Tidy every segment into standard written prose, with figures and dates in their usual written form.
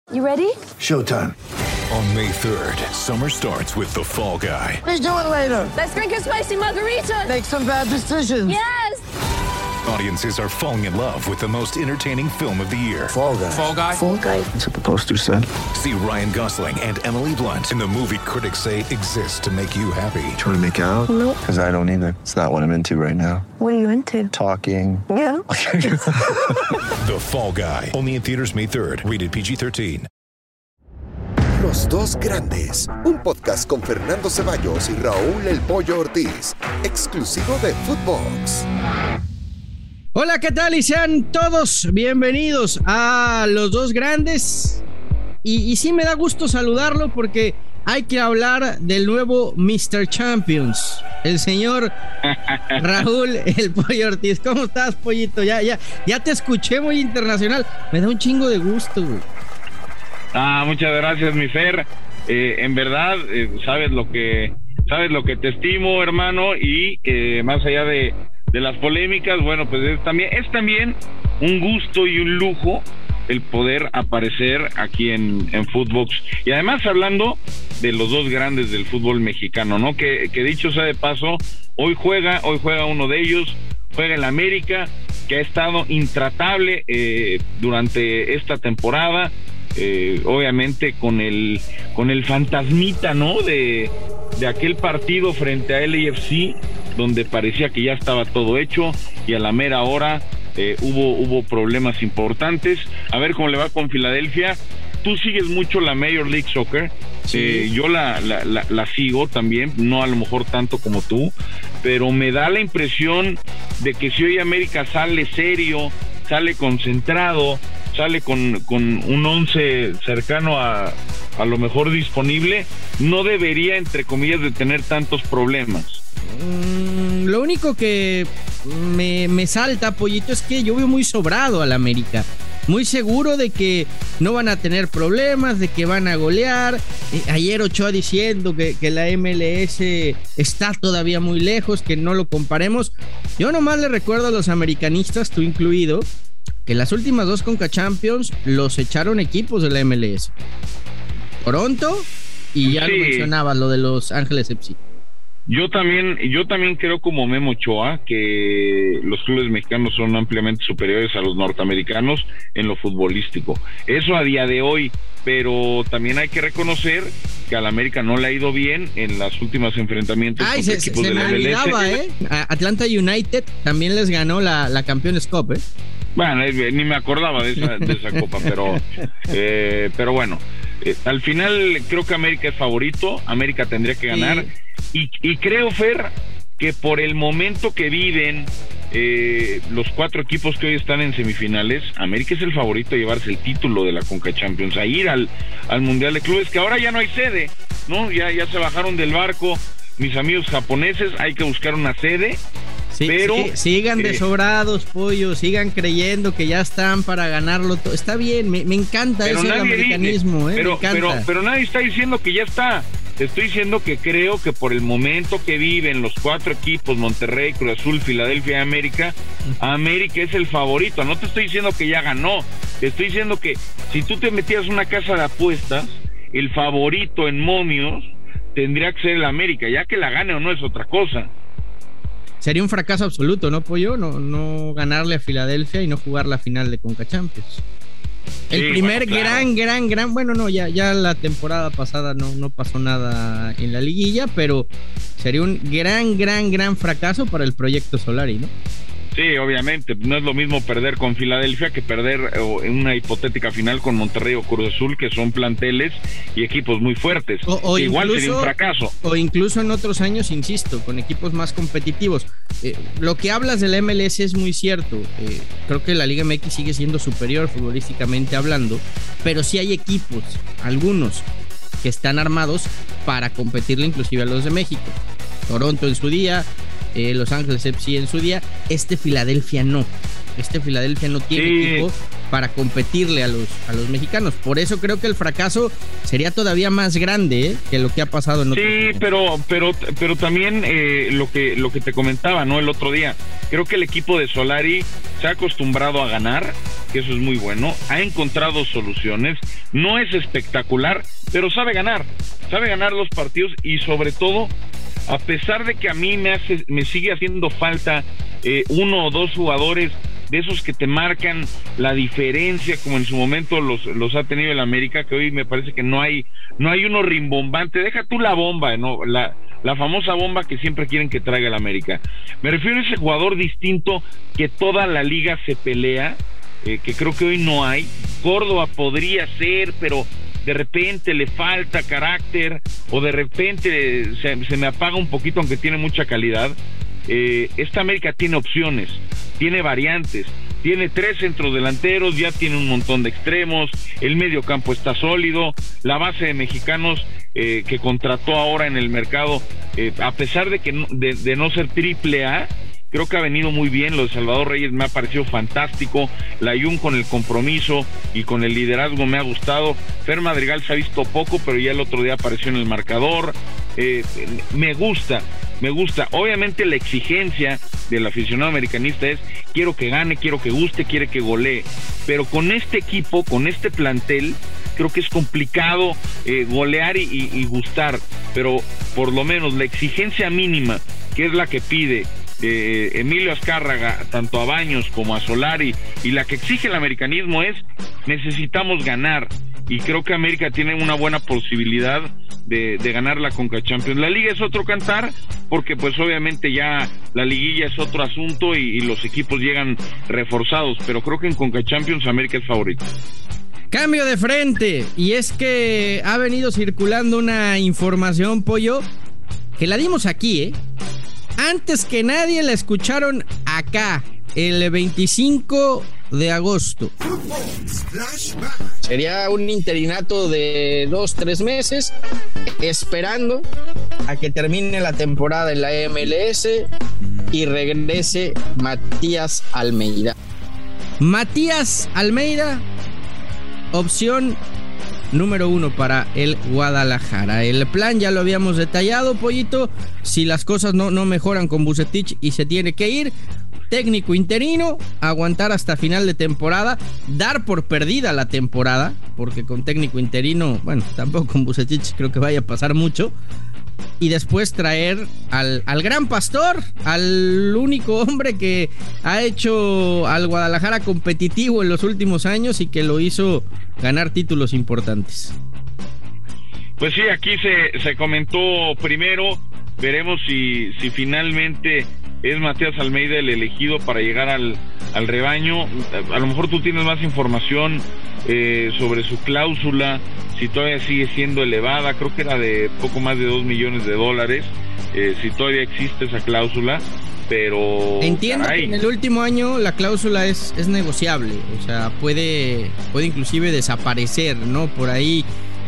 You ready? Showtime. On May 3rd, summer starts with The Fall Guy. Let's do it later. Let's drink a spicy margarita. Make some bad decisions. Yes! Audiences are falling in love with the most entertaining film of the year. Fall Guy. Fall Guy? Fall guy. That's what the poster said. See Ryan Gosling and Emily Blunt in the movie critics say exists to make you happy. Trying to make it out? Nope. Because I don't either. It's not what I'm into right now. What are you into? Talking. Yeah. The Fall Guy. Only in theaters May 3rd. Rated PG-13. Los Dos Grandes, un podcast con Fernando Ceballos y Raúl El Pollo Ortiz, exclusivo de Footbox. Hola, ¿qué tal? Y sean todos bienvenidos a Los Dos Grandes. Y sí me da gusto saludarlo porque hay que hablar del nuevo Mr. Champions, el señor Raúl El Pollo Ortiz. ¿Cómo estás, Pollito? Ya te escuché muy internacional. Me da un chingo de gusto, güey. Muchas gracias, mi Fer. En verdad, sabes lo que te estimo, hermano, y más allá de las polémicas, bueno, pues es también un gusto y un lujo el poder aparecer aquí en Footbox. Y además hablando de los dos grandes del fútbol mexicano, ¿no? Que dicho sea de paso, hoy juega uno de ellos, juega el América, que ha estado intratable durante esta temporada. Obviamente con el fantasmita, ¿no? De aquel partido frente a LAFC, donde parecía que ya estaba todo hecho y a la mera hora hubo problemas importantes. A ver cómo le va con Filadelfia. Tú sigues mucho la Major League Soccer. Sí. Yo la sigo también, no a lo mejor tanto como tú, pero me da la impresión de que si hoy América sale serio, sale concentrado, sale con un 11 cercano a lo mejor disponible, no debería, entre comillas, de tener tantos problemas. Lo único que me salta, Pollito, es que yo veo muy sobrado al América, muy seguro de que no van a tener problemas, de que van a golear. Ayer Ochoa diciendo que la MLS está todavía muy lejos, que no lo comparemos. Yo nomás le recuerdo a los americanistas, tú incluido, que las últimas dos Conca Champions los echaron equipos de la MLS. Toronto y ya lo mencionabas, lo de Los Ángeles FC. Yo también creo, como Memo Ochoa, que los clubes mexicanos son ampliamente superiores a los norteamericanos en lo futbolístico. Eso a día de hoy, pero también hay que reconocer que al América no le ha ido bien en los últimos enfrentamientos con equipos de la MLS. Olvidaba, Atlanta United también les ganó la Campeones Cup, Bueno, ni me acordaba de esa copa, pero bueno, al final creo que América es favorito, América tendría que ganar, y creo, Fer, que por el momento que viven los cuatro equipos que hoy están en semifinales, América es el favorito a llevarse el título de la Conca Champions, a ir al Mundial de Clubes, que ahora ya no hay sede, ¿no? Ya se bajaron del barco mis amigos japoneses, hay que buscar una sede. Sí, pero sigan desobrados, Pollo, sigan creyendo que ya están para ganarlo todo. Está bien, me encanta eso del americanismo, me encanta. Pero nadie está diciendo que ya está. Te estoy diciendo que creo que por el momento que viven los cuatro equipos, Monterrey, Cruz Azul, Filadelfia y América es el favorito. No te estoy diciendo que ya ganó, te estoy diciendo que si tú te metías una casa de apuestas, el favorito en momios tendría que ser el América, ya que la gane o no es otra cosa. Sería un fracaso absoluto, ¿no, Pollo? No ganarle a Filadelfia y no jugar la final de Conca Champions. El primer gran, bueno, no, ya la temporada pasada no pasó nada en la liguilla, pero sería un gran fracaso para el proyecto Solari, ¿no? Sí, obviamente, no es lo mismo perder con Filadelfia que perder en una hipotética final con Monterrey o Cruz Azul, que son planteles y equipos muy fuertes. O igual sería un fracaso. O incluso en otros años, insisto, con equipos más competitivos. Lo que hablas de la MLS es muy cierto. Creo que la Liga MX sigue siendo superior futbolísticamente hablando, pero sí hay equipos, algunos, que están armados para competirle inclusive a los de México. Toronto en su día, Los Ángeles FC en su día, Filadelfia no. este Philadelphia no tiene equipo para competirle a los mexicanos. Por eso creo que el fracaso sería todavía más grande que lo que ha pasado en otros Sí, pero también lo que te comentaba, ¿no? El otro día, creo que el equipo de Solari se ha acostumbrado a ganar, que eso es muy bueno, ha encontrado soluciones, no es espectacular, pero sabe ganar los partidos y sobre todo, a pesar de que a mí me sigue haciendo falta uno o dos jugadores de esos que te marcan la diferencia, como en su momento los ha tenido el América, que hoy me parece que no hay uno rimbombante. Deja tú la bomba, ¿no? La famosa bomba que siempre quieren que traiga el América. Me refiero a ese jugador distinto que toda la liga se pelea, que creo que hoy no hay. Córdoba podría ser, pero de repente le falta carácter, o de repente se me apaga un poquito, aunque tiene mucha calidad. Esta América tiene opciones, tiene variantes, tiene 3 centrodelanteros, ya tiene un montón de extremos, el medio campo está sólido, la base de mexicanos que contrató ahora en el mercado, a pesar de que de no ser AAA, creo que ha venido muy bien. Lo de Salvador Reyes me ha parecido fantástico, Layún con el compromiso y con el liderazgo me ha gustado. Fer Madrigal se ha visto poco, pero ya el otro día apareció en el marcador. Me gusta. Obviamente la exigencia del aficionado americanista es: quiero que gane, quiero que guste, quiere que golee, pero con este equipo, con este plantel, creo que es complicado golear y gustar, pero por lo menos la exigencia mínima, que es la que pide Emilio Azcárraga tanto a Baños como a Solari, y la que exige el americanismo, es: necesitamos ganar, y creo que América tiene una buena posibilidad de ganar la Conca Champions. La Liga es otro cantar, porque pues obviamente ya la liguilla es otro asunto y los equipos llegan reforzados, pero creo que en Conca Champions América es favorito. Cambio de frente, y es que ha venido circulando una información, Pollo, que la dimos aquí, antes que nadie la escucharon acá, el 25 de agosto. Sería un interinato de 2-3 meses, esperando a que termine la temporada en la MLS y regrese Matías Almeida. Matías Almeida, opción número 1 para el Guadalajara. El plan ya lo habíamos detallado, Pollito. Si las cosas no mejoran con Vucetich y se tiene que ir, técnico interino, aguantar hasta final de temporada, dar por perdida la temporada, porque con técnico interino, bueno, tampoco con Vucetich creo que vaya a pasar mucho, y después traer al gran Pastor, al único hombre que ha hecho al Guadalajara competitivo en los últimos años y que lo hizo ganar títulos importantes. Pues sí, aquí se comentó primero, veremos si finalmente es Matías Almeida el elegido para llegar al rebaño. A lo mejor tú tienes más información sobre su cláusula, si todavía sigue siendo elevada. Creo que era de poco más de $2 millones, si todavía existe esa cláusula, pero entiendo que en el último año la cláusula es negociable, o sea, puede inclusive desaparecer, ¿no? Por ahí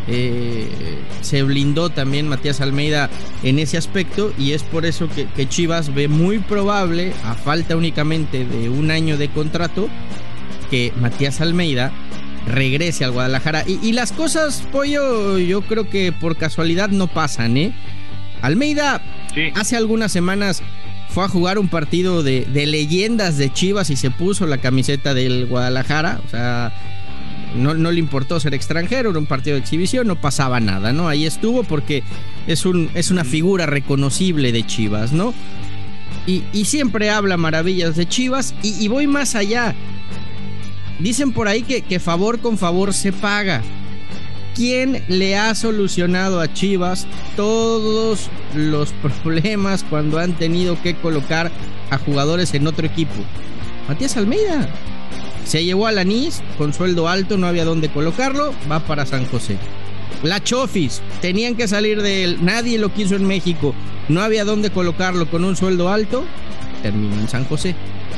se blindó también Matías Almeida en ese aspecto, y es por eso que Chivas ve muy probable, a falta únicamente de un año de contrato, que Matías Almeida regrese al Guadalajara. Y las cosas, Pollo, yo creo que por casualidad no pasan, Almeida, sí, hace algunas semanas fue a jugar un partido de leyendas de Chivas y se puso la camiseta del Guadalajara, o sea, no le importó ser extranjero, era un partido de exhibición, no pasaba nada, ¿no? Ahí estuvo porque es una figura reconocible de Chivas, ¿no? Y siempre habla maravillas de Chivas, y voy más allá. Dicen por ahí que favor con favor se paga. ¿Quién le ha solucionado a Chivas todos los problemas cuando han tenido que colocar a jugadores en otro equipo? Matías Almeida. Se llevó a Lanís con sueldo alto, no había dónde colocarlo, va para San José. La Chofis, tenían que salir de él, nadie lo quiso en México, no había dónde colocarlo con un sueldo alto, terminó en San José.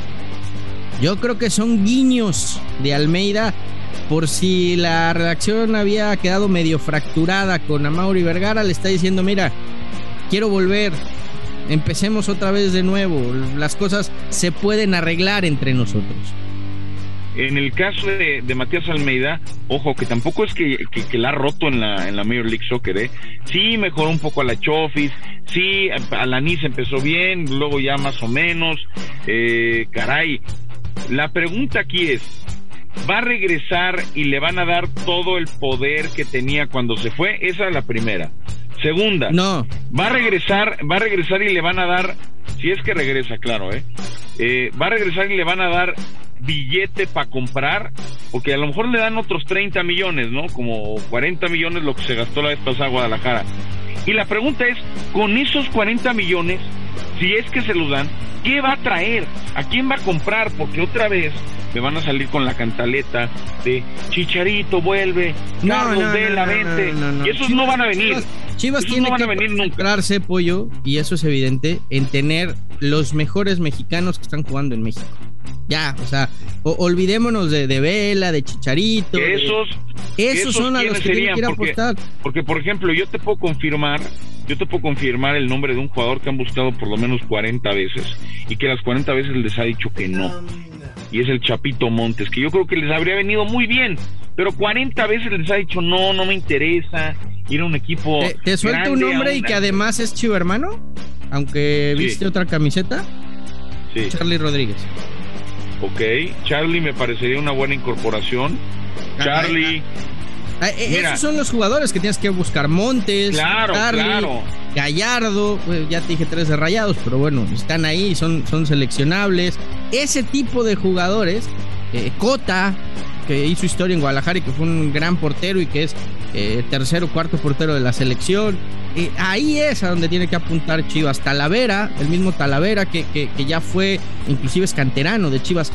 Yo creo que son guiños de Almeida, por si la redacción había quedado medio fracturada con Amaury Vergara, le está diciendo: mira, quiero volver, empecemos otra vez de nuevo. Las cosas se pueden arreglar entre nosotros. En el caso de Matías Almeida, ojo, que tampoco es que la ha roto en la Major League Soccer, Sí mejoró un poco a la Chofis, sí, Alanis empezó bien, luego ya más o menos, caray. La pregunta aquí es, ¿va a regresar y le van a dar todo el poder que tenía cuando se fue? Esa es la primera. Segunda, no. Va a regresar y le van a dar, si es que regresa, claro, va a regresar y le van a dar billete para comprar, porque a lo mejor le dan otros 30 millones, ¿no? Como 40 millones lo que se gastó la vez pasada a Guadalajara. Y la pregunta es, con esos 40 millones, si es que se los dan, ¿qué va a traer? ¿A quién va a comprar? Porque otra vez me van a salir con la cantaleta de Chicharito vuelve, Carlos Vela vente, y esos no van a venir. Chivas tiene que concentrarse, Pollo, y eso es evidente, en tener los mejores mexicanos que están jugando en México. Ya, o sea, olvidémonos de Vela, de Chicharito. Esos son a los que tienen que ir a apostar. Porque, por ejemplo, yo te puedo confirmar el nombre de un jugador que han buscado por lo menos 40 veces y que las 40 veces les ha dicho que no. Y es el Chapito Montes, que yo creo que les habría venido muy bien, pero 40 veces les ha dicho no me interesa ir a un equipo. ¿Te suelta un nombre y que además es chivo hermano? Aunque viste otra camiseta. Sí. Charly Rodríguez. Ok, Charly me parecería una buena incorporación. Charly. Esos son los jugadores que tienes que buscar. Montes, Charly, Gallardo, pues ya te dije 3 de Rayados, pero bueno, están ahí, son seleccionables. Ese tipo de jugadores, Cota, que hizo historia en Guadalajara y que fue un gran portero y que es tercer o cuarto portero de la selección. Ahí es a donde tiene que apuntar Chivas. Talavera, el mismo Talavera que ya fue, inclusive es canterano de Chivas.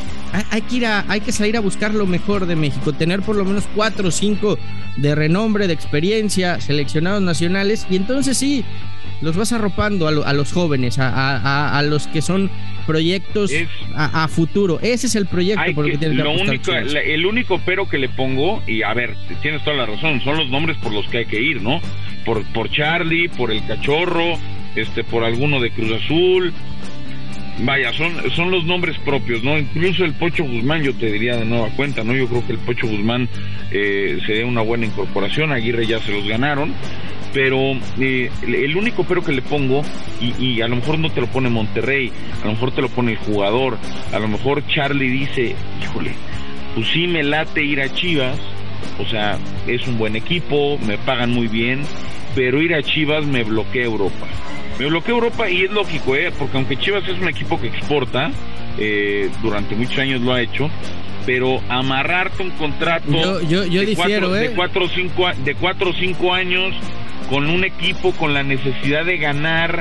Hay que salir a buscar lo mejor de México, tener por lo menos 4 o 5 de renombre, de experiencia, seleccionados nacionales, y entonces sí, los vas arropando a los jóvenes, a los que son proyectos a futuro. Ese es el proyecto por el que tienen que apostar. El único pero que le pongo, y a ver, tienes toda la razón, son los nombres por los que hay que ir, ¿no? Por Charly, por el Cachorro, por alguno de Cruz Azul. Vaya, son los nombres propios, ¿no? Incluso el Pocho Guzmán, yo te diría de nueva cuenta, ¿no? Yo creo que el Pocho Guzmán sería una buena incorporación. Aguirre ya se los ganaron, pero el único pero que le pongo, y a lo mejor no te lo pone Monterrey, a lo mejor te lo pone el jugador, a lo mejor Charly dice, híjole, pues sí me late ir a Chivas, o sea, es un buen equipo, me pagan muy bien, pero ir a Chivas me bloquea Europa. Y es lógico, porque aunque Chivas es un equipo que exporta, durante muchos años lo ha hecho, pero amarrarte un contrato yo difiero, de 4 o 5 años con un equipo con la necesidad de ganar,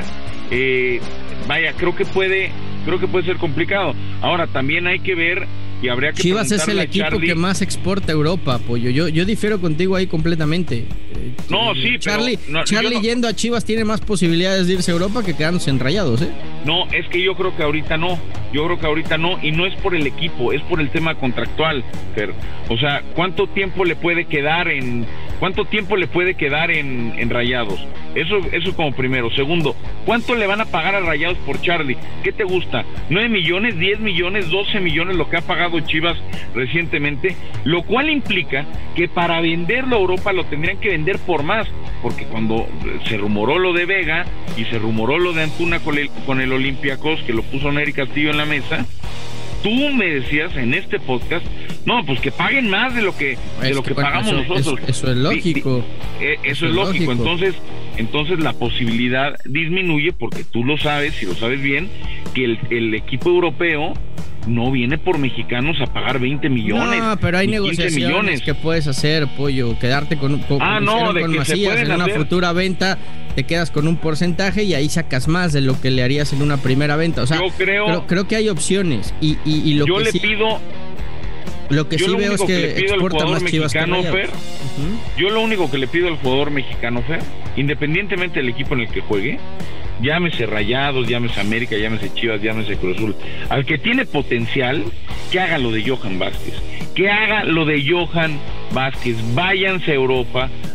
vaya, creo que puede ser complicado. Ahora también hay que ver, y habría que Chivas es el equipo Charly, que más exporta a Europa, Pollo. Yo difiero contigo ahí completamente. No, sí, Charly yendo a Chivas tiene más posibilidades de irse a Europa que quedándose en Rayados, ¿eh? No, es que yo creo que ahorita no, y no es por el equipo, es por el tema contractual, Fer. O sea, ¿cuánto tiempo le puede quedar en Rayados? Eso como primero. Segundo, ¿cuánto le van a pagar a Rayados por Charly? ¿Qué te gusta? ¿9 millones, 10 millones, 12 millones lo que ha pagado Chivas recientemente? Lo cual implica que para venderlo a Europa lo tendrían que vender por más, porque cuando se rumoró lo de Vega y se rumoró lo de Antuna con el Olympiacos, que lo puso Nery Castillo en la mesa, tú me decías en este podcast, no, pues que paguen más de lo que pagamos nosotros. Eso es lógico. Eso es lógico. Entonces la posibilidad disminuye, porque tú lo sabes, y lo sabes bien, que el equipo europeo no viene por mexicanos a pagar 20 millones. No, pero hay negociaciones que puedes hacer, Pollo, quedarte con Macías en una futura venta, te quedas con un porcentaje y ahí sacas más de lo que le harías en una primera venta. O sea, yo creo que hay opciones y lo yo que le sí pido. Lo que sí veo es que exporta más Chivas que Rayados. Yo lo único que le pido al jugador mexicano, Fer, independientemente del equipo en el que juegue, llámese Rayados, llámese América, llámese Chivas, llámese Cruz Azul, al que tiene potencial, que haga lo de Johan Vázquez, váyanse a Europa,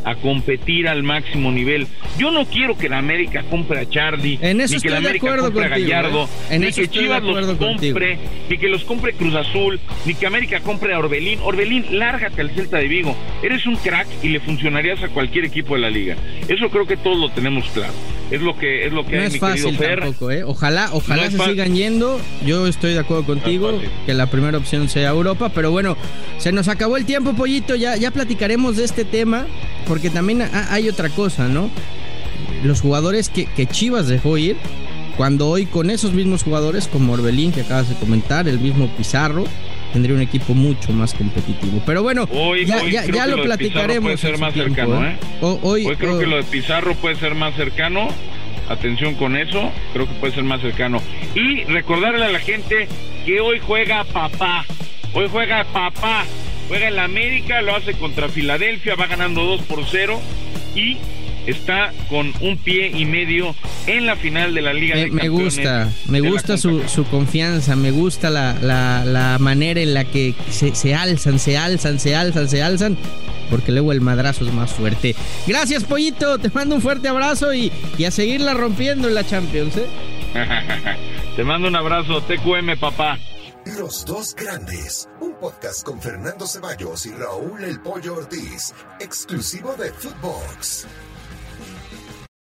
a competir al máximo nivel. Yo no quiero que la América compre a Charlie, ni que la América compre a Gallardo, ni que Chivas los compre, ni que los compre Cruz Azul, ni que América compre a Orbelín. Orbelín, lárgate al Celta de Vigo. Eres un crack y le funcionarías a cualquier equipo de la liga. Eso creo que todos lo tenemos claro. Es lo que no hay, es mi fácil querido Fer. Tampoco, ¿eh? Ojalá No se sigan yendo. Yo estoy de acuerdo contigo, que la primera opción sea Europa, pero bueno, se nos acabó el tiempo, Pollito. Ya platicaremos de este tema, porque también hay otra cosa, ¿no? Los jugadores que Chivas dejó ir, cuando hoy con esos mismos jugadores, como Orbelín, que acabas de comentar, el mismo Pizarro, tendría un equipo mucho más competitivo. Pero bueno, hoy ya lo platicaremos. Puede ser más tiempo, cercano, ¿eh? Hoy creo que lo de Pizarro puede ser más cercano. Atención con eso, creo que puede ser más cercano. Y recordarle a la gente que hoy juega papá. Juega en la América, lo hace contra Filadelfia, va ganando 2-0 y está con un pie y medio en la final de la Liga de Campeones. Me gusta su confianza, me gusta la manera en la que se alzan, porque luego el madrazo es más fuerte. Gracias, Pollito, te mando un fuerte abrazo y a seguirla rompiendo en la Champions, ¿eh? Te mando un abrazo, TQM, papá. Los Dos Grandes, un podcast con Fernando Ceballos y Raúl El Pollo Ortiz, exclusivo de Footbox.